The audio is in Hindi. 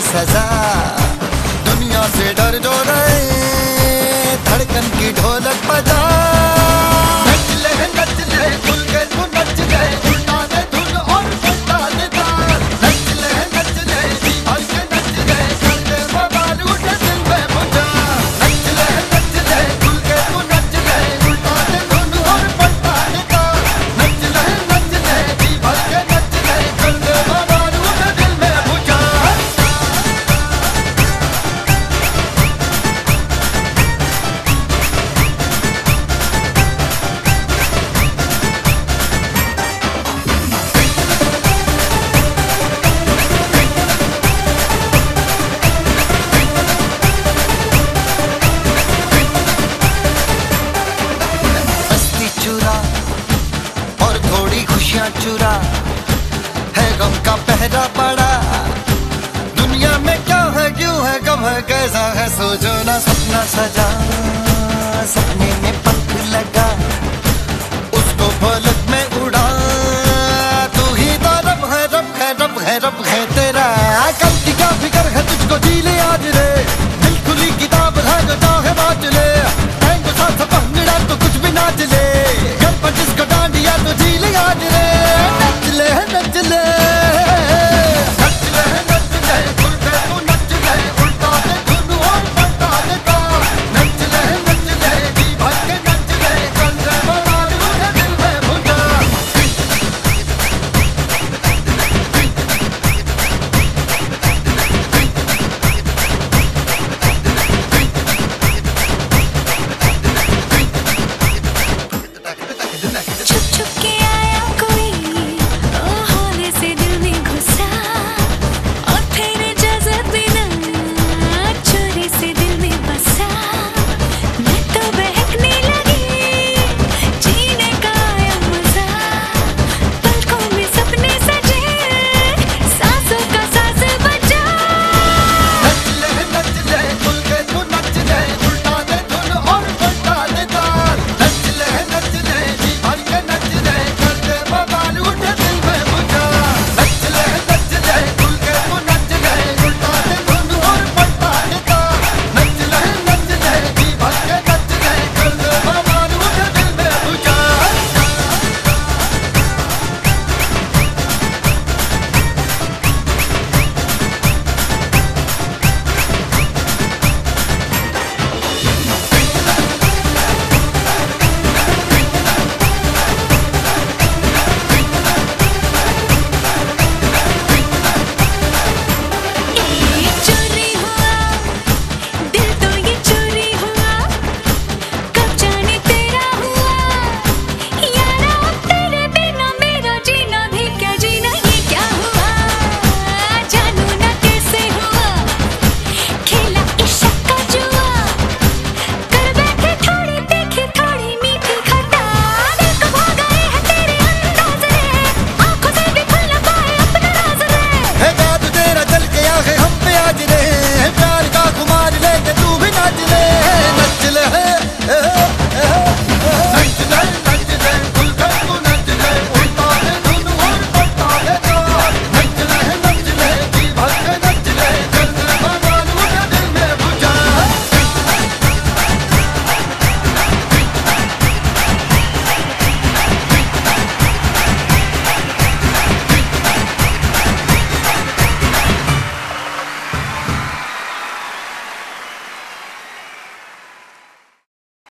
सजा। दुनिया से डर जो रहे, धड़कन की ढोलक बजा। नच ले खुल के तू नच ले, उल्टा दे धुन और पलटा दे ताल। नच ले जी भर के नच ले, कर दे बवाल उठे दिल में बुझा। नच ले खुल के तू नच ले, उल्टा दे धुन और पलटा दे ताल। नच ले जी भर के नच ले, कर दे बवाल उठे दिल में बुझा। और थोड़ी खुशियां चुरा, है गम का पहरा पड़ा। दुनिया में क्या है, क्यों है, कब है, कैसा है, सोचो ना। सपना सजा, सपने में पंख लगा, उसको पलक में उड़ा। तू ही तो रब है, रब है, रब है, रब है तेरा। कल की क्या फिक्र है तुझको, जी ले आज रे। दिल खुली किताब है जो चाहे बांट ले। टैंगो साथ भंगड़ा तो कुछ भी नाच ले।